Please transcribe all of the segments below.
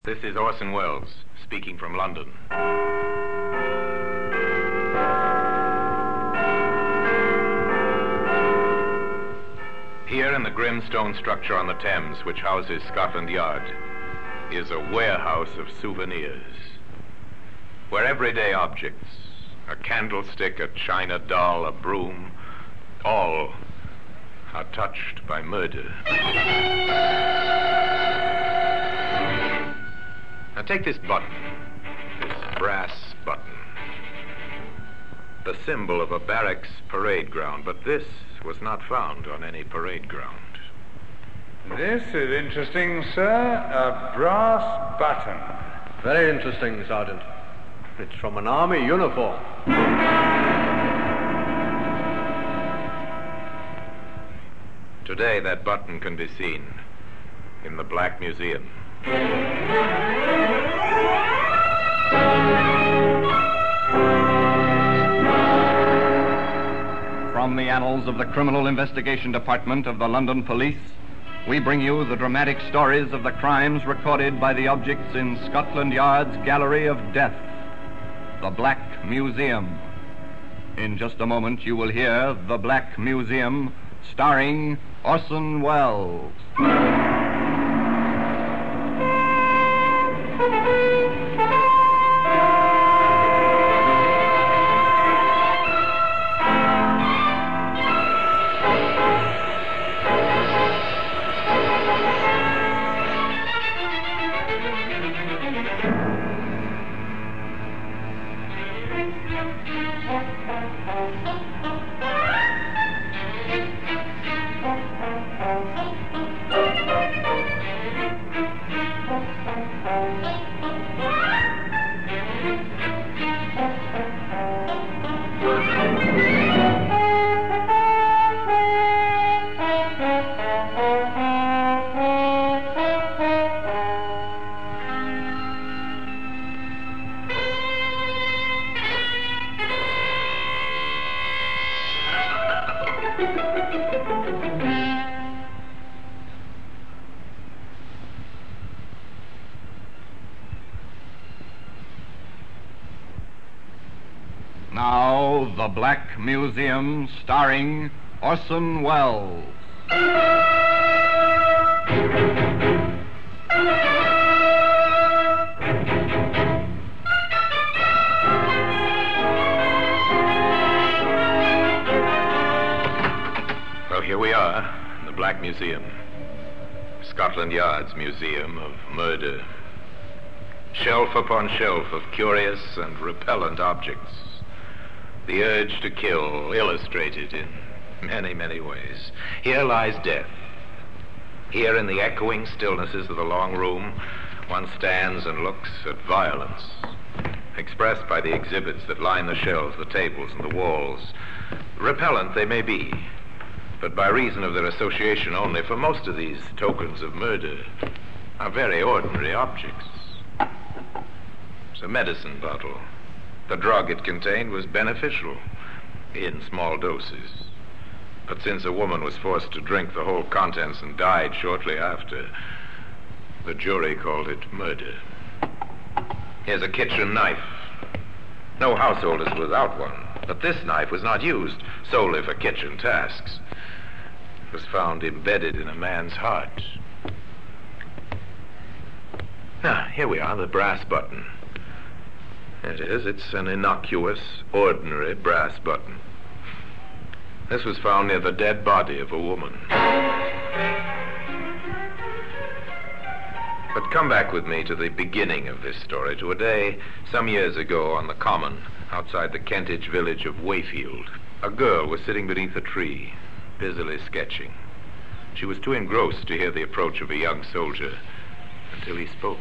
This is Orson Welles, speaking from London. Here in the grim stone structure on the Thames, which houses Scotland Yard, is a warehouse of souvenirs, where everyday objects, a candlestick, a china doll, a broom, all are touched by murder. Now take this button, this brass button, the symbol of a barracks parade ground, but this was not found on any parade ground. This is interesting, sir. A brass button. Very interesting, Sergeant. It's from an army uniform. Today, that button can be seen in the Black Museum. From the annals of the Criminal Investigation Department of the London Police, we bring you the dramatic stories of the crimes recorded by the objects in Scotland Yard's Gallery of Death, the Black Museum. In just a moment, you will hear The Black Museum, starring Orson Welles. Now, The Black Museum, starring Orson Welles. Well, here we are, in the Black Museum. Scotland Yard's Museum of Murder. Shelf upon shelf of curious and repellent objects. The urge to kill, illustrated in many, many ways. Here lies death. Here in the echoing stillnesses of the long room, one stands and looks at violence, expressed by the exhibits that line the shelves, the tables, and the walls. Repellent they may be, but by reason of their association only, for most of these tokens of murder are very ordinary objects. It's a medicine bottle. The drug it contained was beneficial in small doses. But since a woman was forced to drink the whole contents and died shortly after, the jury called it murder. Here's a kitchen knife. No household is without one, but this knife was not used solely for kitchen tasks. It was found embedded in a man's heart. Now, here we are, the brass button. It is. It's an innocuous, ordinary brass button. This was found near the dead body of a woman. But come back with me to the beginning of this story, to a day some years ago on the common outside the Kentish village of Wayfield. A girl was sitting beneath a tree, busily sketching. She was too engrossed to hear the approach of a young soldier until he spoke.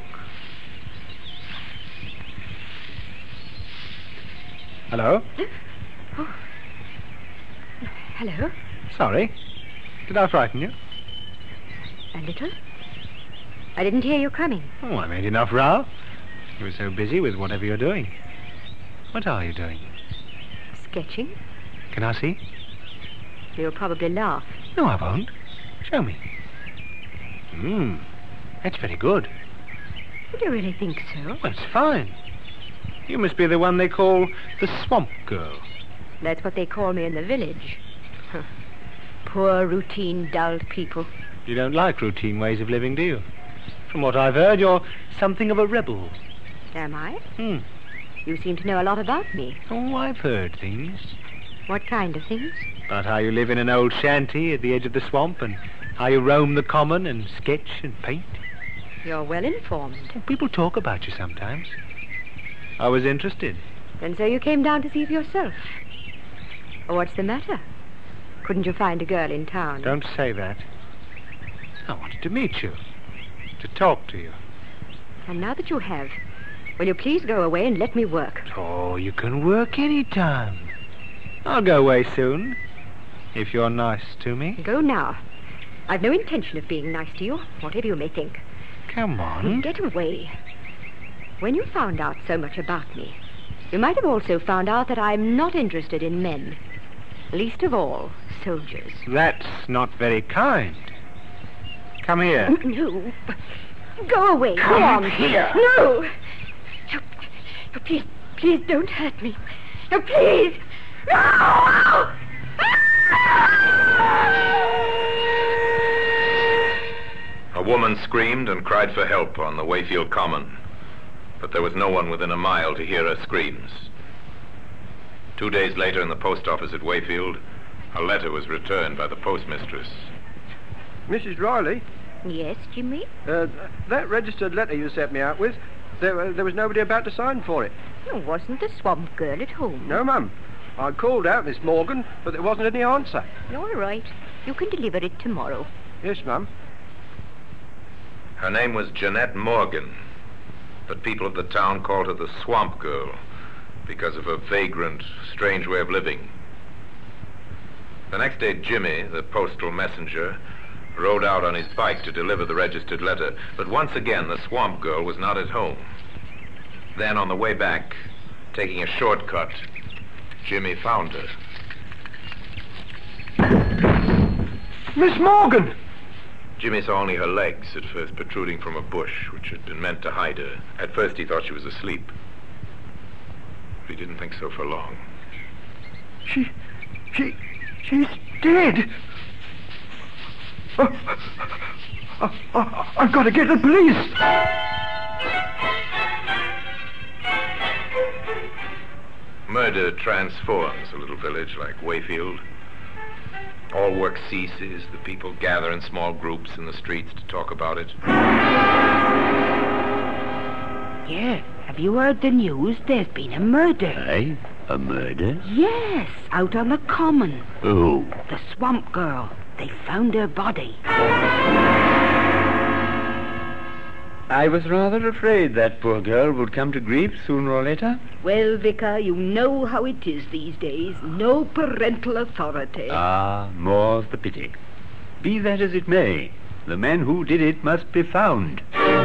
Hello? Oh. Hello? Sorry. Did I frighten you? A little. I didn't hear you coming. Oh, I made enough row. You were so busy with whatever you're doing. What are you doing? Sketching. Can I see? You'll probably laugh. No, I won't. Show me. That's very good. Do you really think so? Well, it's fine. You must be the one they call the Swamp Girl. That's what they call me in the village. Huh. Poor, routine, dulled people. You don't like routine ways of living, do you? From what I've heard, you're something of a rebel. Am I? Hmm. You seem to know a lot about me. Oh, I've heard things. What kind of things? About how you live in an old shanty at the edge of the swamp and how you roam the common and sketch and paint. You're well informed. People talk about you sometimes. I was interested. And so you came down to see for yourself. Oh, what's the matter? Couldn't you find a girl in town? Don't say that. I wanted to meet you. To talk to you. And now that you have, will you please go away and let me work? Oh, you can work any time. I'll go away soon, if you're nice to me. Go now. I've no intention of being nice to you, whatever you may think. Come on. Get away. When you found out so much about me, you might have also found out that I'm not interested in men. Least of all, soldiers. That's not very kind. Come here. No. Go away. Come Go on. here. No. No, please, please don't hurt me. No, please. No! A woman screamed and cried for help on the Wayfield Common, but there was no one within a mile to hear her screams. 2 days later, in the post office at Wayfield, a letter was returned by the postmistress. Mrs. Riley, Yes, Jimmy? that registered letter you sent me out with, there was nobody about to sign for it. Wasn't the swamp girl at home? No, Mum. I called out Miss Morgan, but there wasn't any answer. All right. You can deliver it tomorrow. Yes, Mum. Her name was Jeanette Morgan, but people of the town called her the Swamp Girl because of her vagrant, strange way of living. The next day, Jimmy, the postal messenger, rode out on his bike to deliver the registered letter, but once again the Swamp Girl was not at home. Then, on the way back, taking a shortcut, Jimmy found her. Miss Morgan! Jimmy saw only her legs at first protruding from a bush, which had been meant to hide her. At first he thought she was asleep. But he didn't think so for long. She's dead. I've got to get the police. Murder transforms a little village like Wayfield. All work ceases. The people gather in small groups in the streets to talk about it. Yeah, have you heard the news? There's been a murder. Aye? A murder? Yes, out on the common. Who? The Swamp Girl. They found her body. I was rather afraid that poor girl would come to grief sooner or later. Well, Vicar, you know how it is these days. No parental authority. Ah, more's the pity. Be that as it may, the man who did it must be found.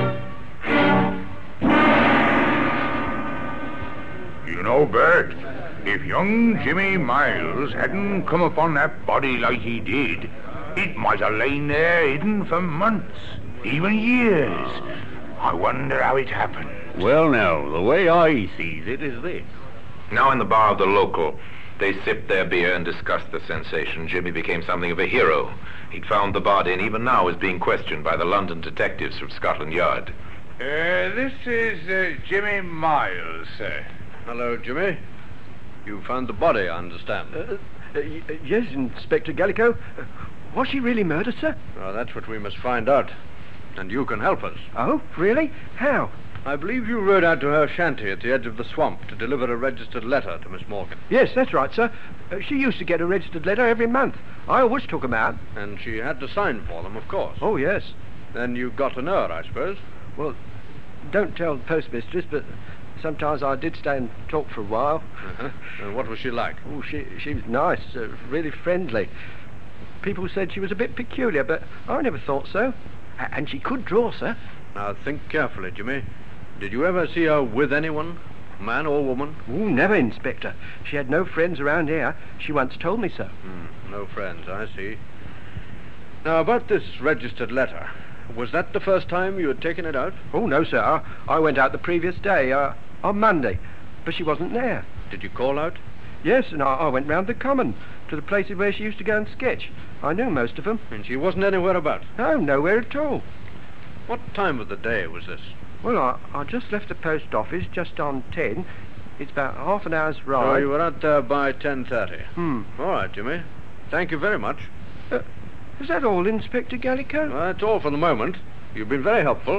You know, Bert, if young Jimmy Miles hadn't come upon that body like he did, it might have lain there hidden for months, even years. I wonder how it happened. Well, now, the way I sees it is this. Now in the bar of the Local, they sipped their beer and discussed the sensation. Jimmy became something of a hero. He'd found the body and even now is being questioned by the London detectives from Scotland Yard. This is Jimmy Miles, sir. Hello, Jimmy. You found the body, I understand. Yes, Inspector Gallico. Was she really murdered, sir? Well, that's what we must find out. And you can help us. Oh, really? How? I believe you rode out to her shanty at the edge of the swamp to deliver a registered letter to Miss Morgan. Yes, that's right, sir. She used to get a registered letter every month. I always took them out. And she had to sign for them, of course. Oh, yes. Then you got to know her, I suppose. Well, don't tell the postmistress, but sometimes I did stay and talk for a while. Uh-huh. And what was she like? Oh, she was nice, really friendly. People said she was a bit peculiar, but I never thought so. And she could draw, sir. Now, think carefully, Jimmy. Did you ever see her with anyone? Man or woman? Oh, never, Inspector. She had no friends around here. She once told me so. No friends, I see. Now, about this registered letter. Was that the first time you had taken it out? Oh, no, sir. I went out the previous day, on Monday, but she wasn't there. Did you call out? Yes, and I went round the common to the places where she used to go and sketch. I knew most of them. And she wasn't anywhere about? No, nowhere at all. What time of the day was this? Well, I just left the post office just on 10. It's about half an hour's ride. So you were out there by 10:30? All right, Jimmy. Thank you very much. Is that all, Inspector Gallico? Well, that's all for the moment. You've been very helpful.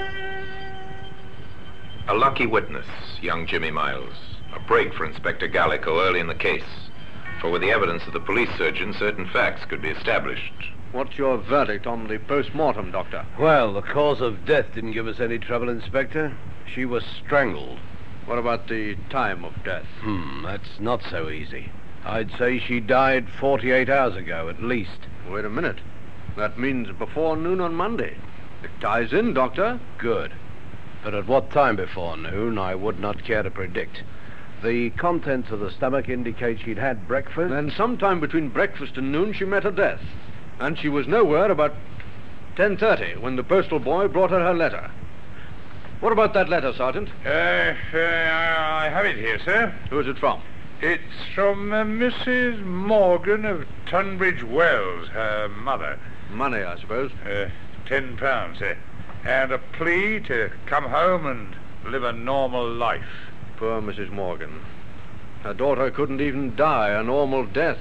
A lucky witness, young Jimmy Miles. A break for Inspector Gallico early in the case. For with the evidence of the police surgeon, certain facts could be established. What's your verdict on the post-mortem, Doctor? Well, the cause of death didn't give us any trouble, Inspector. She was strangled. What about the time of death? That's not so easy. I'd say she died 48 hours ago, at least. Wait a minute. That means before noon on Monday. It ties in, Doctor. Good. But at what time before noon, I would not care to predict. The contents of the stomach indicate she'd had breakfast. Then sometime between breakfast and noon she met her death. And she was nowhere about 10:30 when the postal boy brought her letter. What about that letter, Sergeant? I have it here, sir. Who is it from? It's from Mrs. Morgan of Tunbridge Wells, her mother. Money, I suppose. £10, sir. And a plea to come home and live a normal life. Poor Mrs. Morgan. Her daughter couldn't even die a normal death.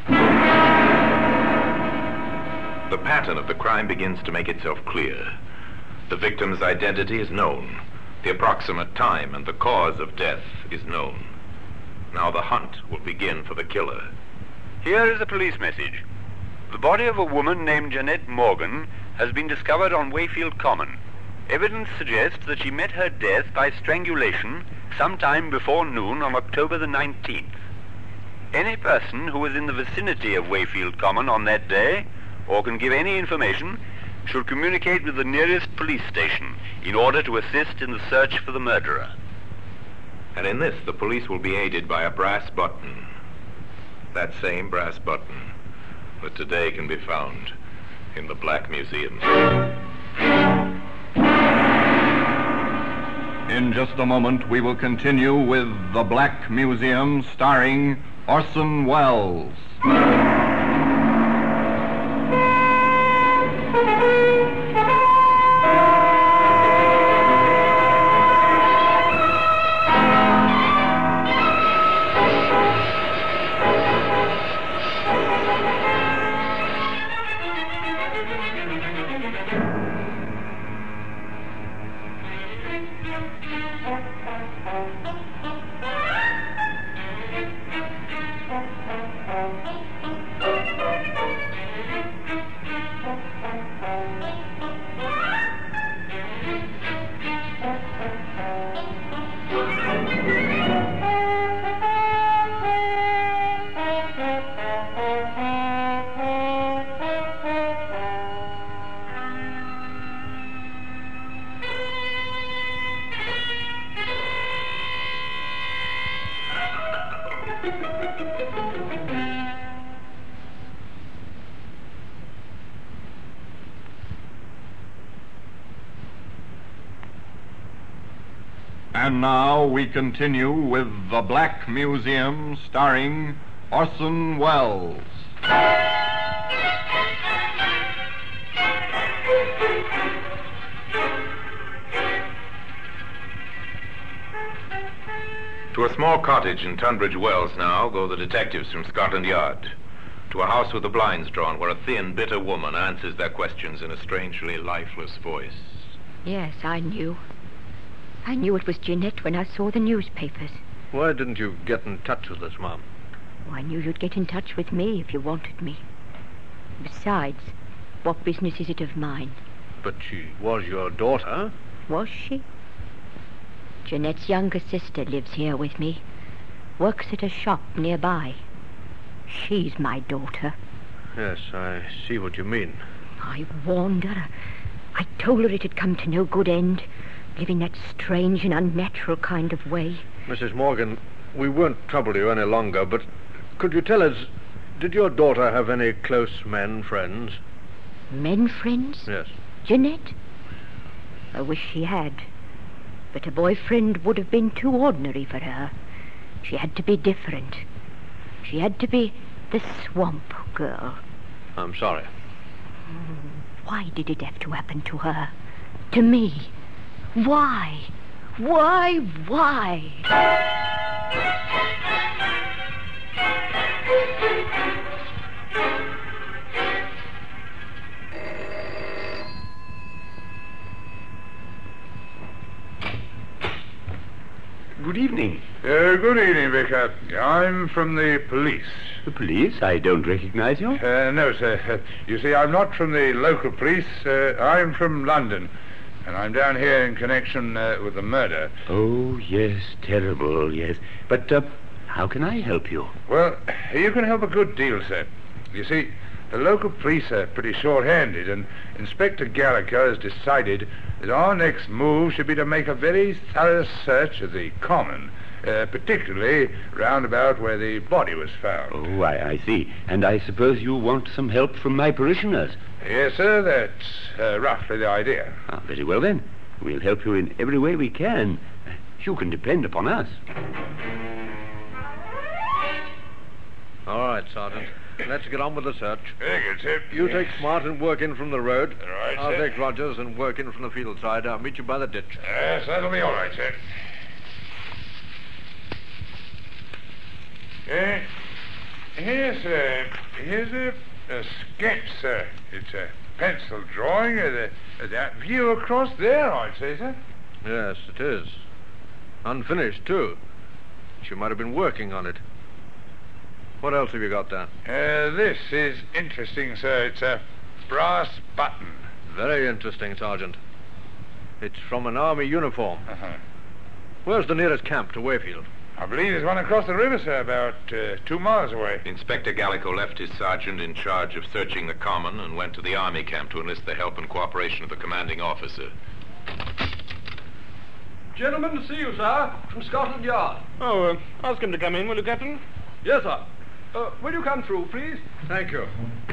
The pattern of the crime begins to make itself clear. The victim's identity is known. The approximate time and the cause of death is known. Now the hunt will begin for the killer. Here is a police message. The body of a woman named Jeanette Morgan has been discovered on Wayfield Common. Evidence suggests that she met her death by strangulation sometime before noon on October the 19th. Any person who was in the vicinity of Wayfield Common on that day, or can give any information, should communicate with the nearest police station in order to assist in the search for the murderer. And in this, the police will be aided by a brass button. That same brass button that today can be found in the Black Museum. In just a moment, we will continue with The Black Museum, starring Orson Welles. And now we continue with The Black Museum, starring Orson Welles. To a small cottage in Tunbridge Wells now go the detectives from Scotland Yard. To a house with the blinds drawn where a thin, bitter woman answers their questions in a strangely lifeless voice. Yes, I knew. I knew it was Jeanette when I saw the newspapers. Why didn't you get in touch with us, Mom? Oh, I knew you'd get in touch with me if you wanted me. Besides, what business is it of mine? But she was your daughter. Was she? Jeanette's younger sister lives here with me. Works at a shop nearby. She's my daughter. Yes, I see what you mean. I warned her. I told her it had come to no good end, living that strange and unnatural kind of way. Mrs. Morgan, we won't trouble you any longer, but could you tell us, did your daughter have any close men friends? Men friends? Yes. Jeanette? I wish she had. But a boyfriend would have been too ordinary for her. She had to be different. She had to be the swamp girl. I'm sorry. Why did it have to happen to her? To me? Why? Why? Good evening. Good evening, Vicar. I'm from the police. The police? I don't recognize you. No, sir. You see, I'm not from the local police. I'm from London. And I'm down here in connection with the murder. Oh, yes, terrible, yes. But how can I help you? Well, you can help a good deal, sir. You see, the local police are pretty short-handed, and Inspector Gallagher has decided that our next move should be to make a very thorough search of the common, particularly round about where the body was found. Oh, I see. And I suppose you want some help from my parishioners? Yes, sir, that's roughly the idea. Ah, very well, then. We'll help you in every way we can. You can depend upon us. All right, Sergeant. Let's get on with the search. Very good, sir. You take Smart and work in from the road. All right, I'll sir. take Rogers and work in from the field side. I'll meet you by the ditch. Yes, that'll be all right, sir. Here's a sketch, sir. It's a pencil drawing of that view across there, I'd say, sir. Yes, it is. Unfinished, too. She might have been working on it. What else have you got there? This is interesting, sir. It's a brass button. Very interesting, Sergeant. It's from an army uniform. Uh-huh. Where's the nearest camp to Wayfield? I believe there's one across the river, sir, about 2 miles away. Inspector Gallico left his sergeant in charge of searching the common and went to the army camp to enlist the help and cooperation of the commanding officer. Gentlemen to see you, sir, from Scotland Yard. Oh, ask him to come in, will you, Captain? Yes, sir. Will you come through, please? Thank you.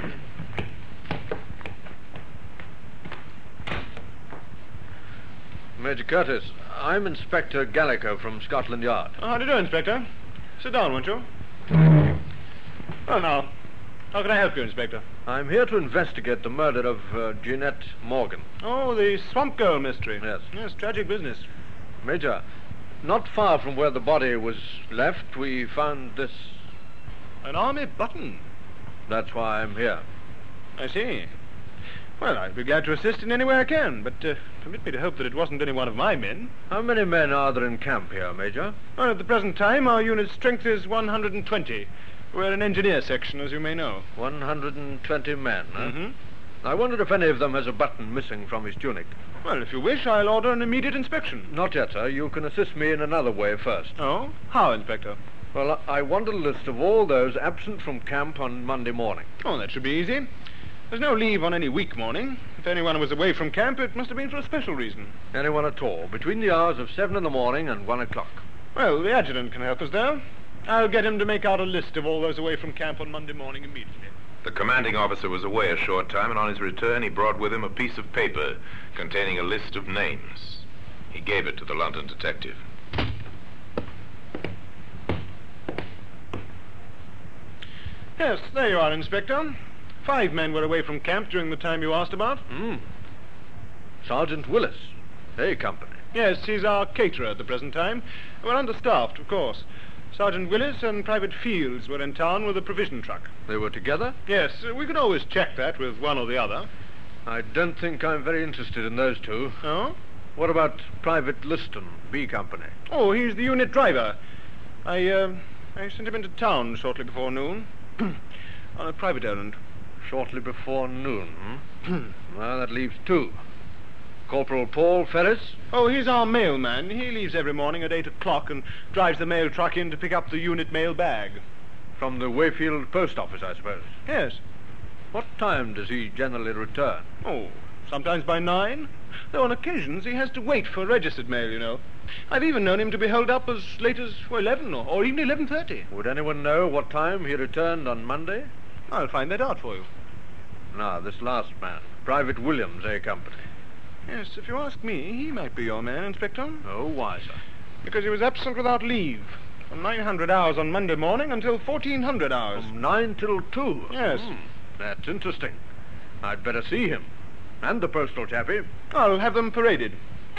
Major Curtis, I'm Inspector Gallico from Scotland Yard. How do you do, Inspector? Sit down, won't you? Well, now, how can I help you, Inspector? I'm here to investigate the murder of Jeanette Morgan. Oh, the Swamp Girl mystery. Yes. Yes, tragic business. Major, not far from where the body was left, we found this. An army button. That's why I'm here. I see. Well, I'd be glad to assist in any way I can, but permit me to hope that it wasn't any one of my men. How many men are there in camp here, Major? Well, at the present time, our unit's strength is 120. We're an engineer section, as you may know. 120 men, huh? Mm-hmm. I wondered if any of them has a button missing from his tunic. Well, if you wish, I'll order an immediate inspection. Not yet, sir. You can assist me in another way first. Oh? How, Inspector? Well, I want a list of all those absent from camp on Monday morning. Oh, that should be easy. There's no leave on any week morning. If anyone was away from camp, it must have been for a special reason. Anyone at all, between the hours of 7 in the morning and 1 o'clock. Well, the adjutant can help us there. I'll get him to make out a list of all those away from camp on Monday morning immediately. The commanding officer was away a short time, and on his return he brought with him a piece of paper containing a list of names. He gave it to the London detective. Yes, there you are, Inspector. 5 men were away from camp during the time you asked about. Sergeant Willis, A Company. Yes, he's our caterer at the present time. We're understaffed, of course. Sergeant Willis and Private Fields were in town with a provision truck. They were together? Yes, we could always check that with one or the other. I don't think I'm very interested in those two. Oh? What about Private Liston, B Company? Oh, he's the unit driver. I sent him into town shortly before noon. On a private errand. Shortly before noon, Well, that leaves 2. Corporal Paul Ferris? Oh, he's our mailman. He leaves every morning at 8 o'clock and drives the mail truck in to pick up the unit mail bag. From the Wayfield post office, I suppose. Yes. What time does he generally return? Oh, sometimes by 9. Though on occasions he has to wait for registered mail, you know. I've even known him to be held up as late as 11 or even 11:30. Would anyone know what time he returned on Monday? I'll find that out for you. Now, this last man. Private Williams, A Company. Yes, if you ask me, he might be your man, Inspector. Oh, why, sir? Because he was absent without leave. From 900 hours on Monday morning until 1400 hours. From 9 till 2? Yes. That's interesting. I'd better see him. And the postal chappie. I'll have them paraded.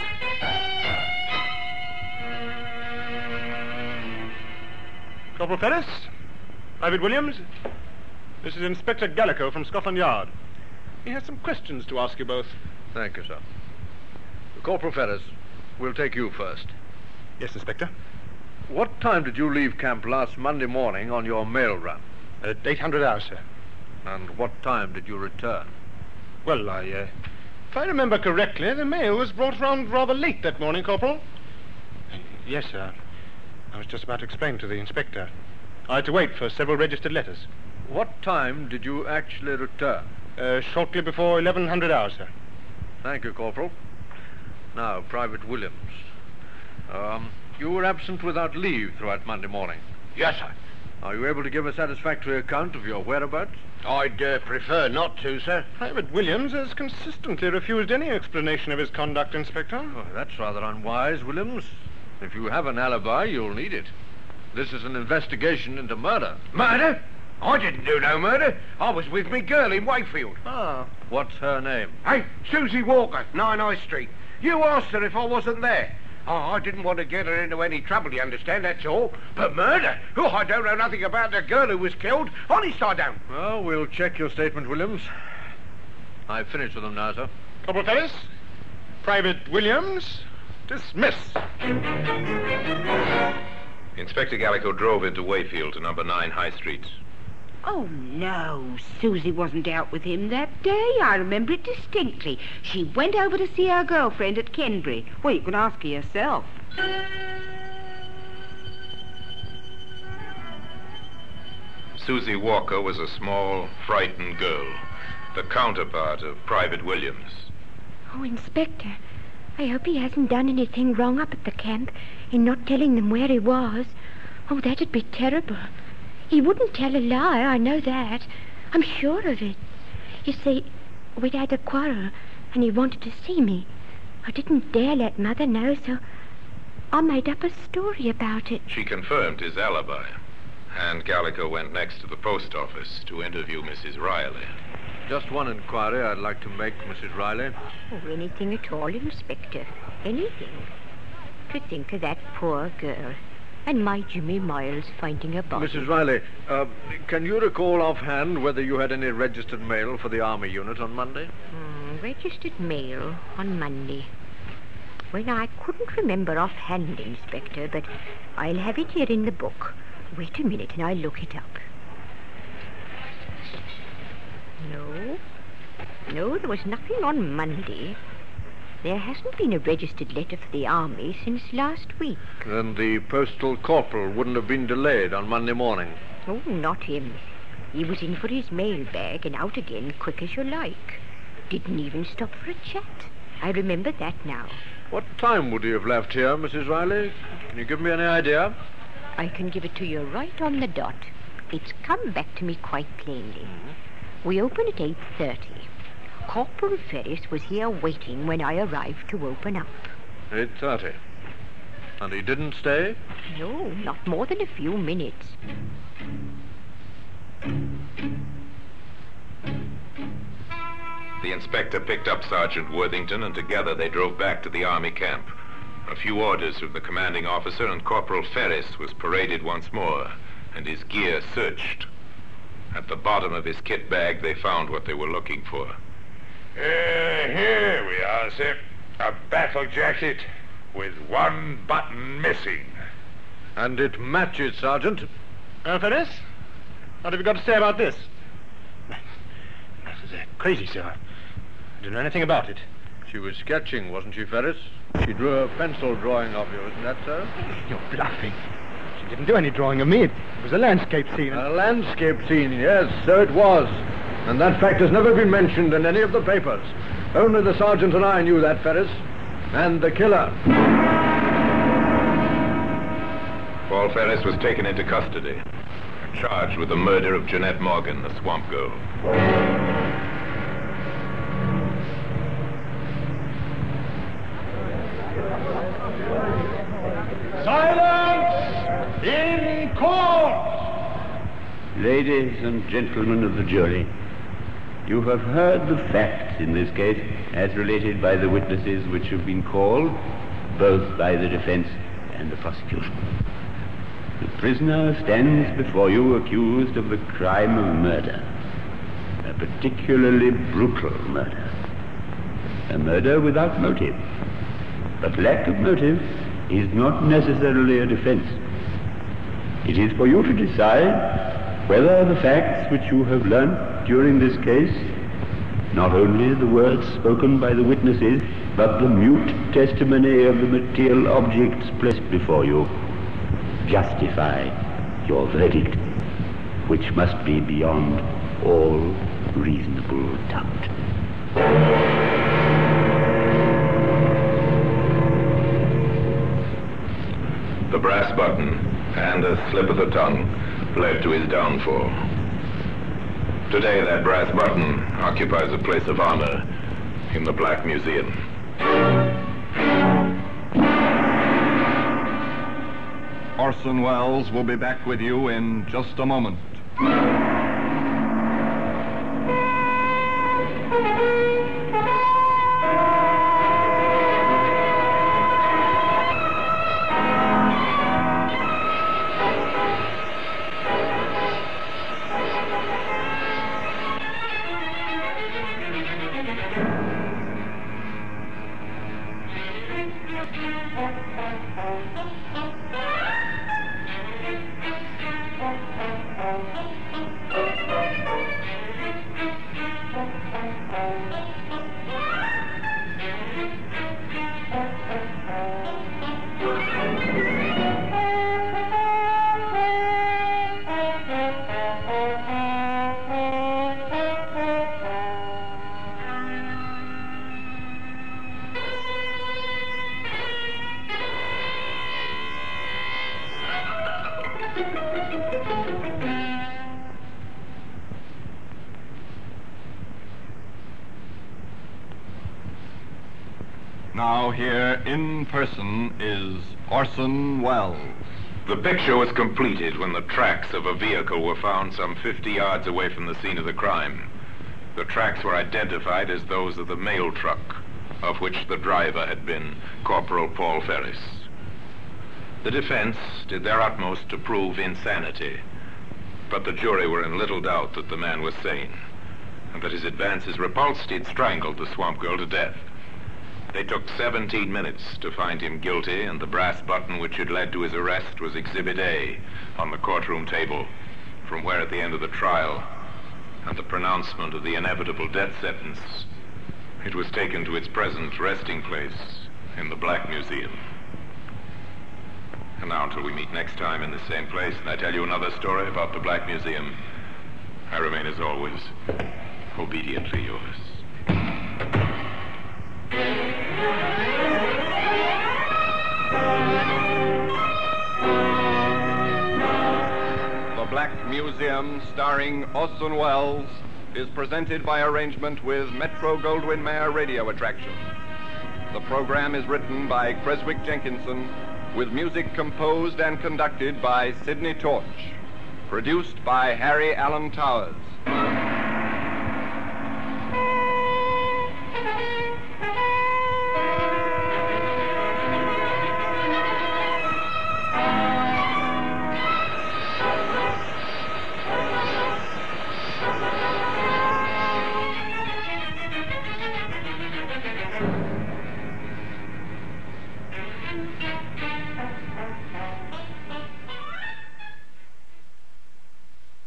Corporal Ferris, Private Williams, this is Inspector Gallico from Scotland Yard. He has some questions to ask you both. Thank you, sir. Corporal Ferris, we'll take you first. Yes, Inspector. What time did you leave camp last Monday morning on your mail run? At 800 hours, sir. And what time did you return? Well, if I remember correctly, the mail was brought round rather late that morning, Corporal. Yes, sir. I was just about to explain to the inspector. I had to wait for several registered letters. What time did you actually return? Shortly before 1100 hours, sir. Thank you, Corporal. Now, Private Williams. You were absent without leave throughout Monday morning. Yes, sir. Are you able to give a satisfactory account of your whereabouts? I'd prefer not to, sir. Private Williams has consistently refused any explanation of his conduct, Inspector. Oh, that's rather unwise, Williams. If you have an alibi, you'll need it. This is an investigation into murder. Murder? I didn't do no murder. I was with me girl in Wakefield. Ah. What's her name? Hey, Susie Walker, 9 High Street. You asked her if I wasn't there. Oh, I didn't want to get her into any trouble, you understand, that's all. But murder? Oh, I don't know nothing about the girl who was killed. Honest, I don't. Well, we'll check your statement, Williams. I've finished with them now, sir. Corporal Ferris, Private Williams, dismiss. Inspector Gallico drove into Wayfield to number 9 High Street. Oh, no. Susie wasn't out with him that day. I remember it distinctly. She went over to see her girlfriend at Kenbury. Well, you can ask her yourself. Susie Walker was a small, frightened girl, the counterpart of Private Williams. Oh, Inspector, I hope he hasn't done anything wrong up at the camp in not telling them where he was. Oh, that'd be terrible. He wouldn't tell a lie, I know that. I'm sure of it. You see, we'd had a quarrel, and he wanted to see me. I didn't dare let Mother know, so I made up a story about it. She confirmed his alibi, and Gallico went next to the post office to interview Mrs. Riley. Just one inquiry I'd like to make, Mrs. Riley. Oh, anything at all, Inspector. Anything. To think of that poor girl. And my Jimmy Miles finding a body. Mrs. Riley, can you recall offhand whether you had any registered mail for the Army unit on Monday? Registered mail on Monday. Well, I couldn't remember offhand, Inspector, but I'll have it here in the book. Wait a minute and I'll look it up. No, there was nothing on Monday. There hasn't been a registered letter for the Army since last week. Then the postal corporal wouldn't have been delayed on Monday morning? Oh, not him. He was in for his mail bag and out again quick as you like. Didn't even stop for a chat. I remember that now. What time would he have left here, Mrs. Riley? Can you give me any idea? I can give it to you right on the dot. It's come back to me quite plainly. We open at 8:30. Corporal Ferris was here waiting when I arrived to open up. 8:30. And he didn't stay? No, not more than a few minutes. The inspector picked up Sergeant Worthington, and together they drove back to the Army camp. A few orders from the commanding officer, and Corporal Ferris was paraded once more, and his gear searched. At the bottom of his kit bag, they found what they were looking for. Here we are, sir. A battle jacket with one button missing. And it matches, Sergeant. Ferris, what have you got to say about this? This is crazy, sir. I don't know anything about it. She was sketching, wasn't she, Ferris? She drew a pencil drawing of you, isn't that so? You're bluffing. She didn't do any drawing of me. It was a landscape scene. A landscape scene, yes, so it was. And that fact has never been mentioned in any of the papers. Only the sergeant and I knew that, Ferris. And the killer. Paul Ferris was taken into custody and charged with the murder of Jeanette Morgan, the swamp girl. Silence in court! Ladies and gentlemen of the jury, you have heard the facts in this case as related by the witnesses which have been called, both by the defense and the prosecution. The prisoner stands before you accused of the crime of murder, a particularly brutal murder, a murder without motive. But lack of motive is not necessarily a defense. It is for you to decide whether the facts which you have learnt during this case, not only the words spoken by the witnesses, but the mute testimony of the material objects placed before you, justify your verdict, which must be beyond all reasonable doubt. The brass button and a slip of the tongue led to his downfall. Today, that brass button occupies a place of honor in the Black Museum. Orson Welles will be back with you in just a moment. Now here in person is Orson Welles. The picture was completed when the tracks of a vehicle were found some 50 yards away from the scene of the crime. The tracks were identified as those of the mail truck, of which the driver had been Corporal Paul Ferris. The defense did their utmost to prove insanity, but the jury were in little doubt that the man was sane, and that his advances repulsed, he'd strangled the swamp girl to death. They took 17 minutes to find him guilty, and the brass button which had led to his arrest was Exhibit A on the courtroom table, from where at the end of the trial and the pronouncement of the inevitable death sentence, it was taken to its present resting place in the Black Museum. And now until we meet next time in the same place and I tell you another story about the Black Museum, I remain as always obediently yours. The Black Museum, starring Orson Welles, is presented by arrangement with Metro-Goldwyn-Mayer Radio Attraction. The program is written by Creswick Jenkinson, with music composed and conducted by Sidney Torch. Produced by Harry Allen Towers.